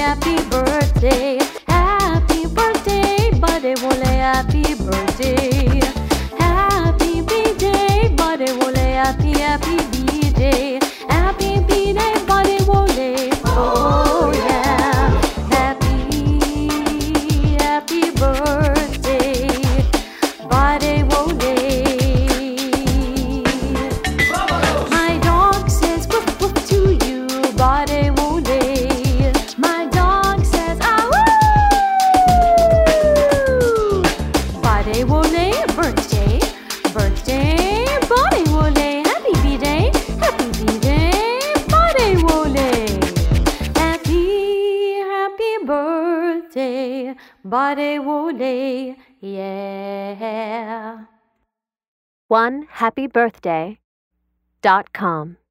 happy birthday, bade bole happy birthday, happy birthday, bade bole happy birthday, bade bole, oh yeah, happy birthday, bade bole. My dog says woof woof to you, bade bole. My dog says ah woo. Bade bole, birthday, bade bole, happy birthday, bade bole, happy birthday, bade bole, yeah. OneHappyBirthday.com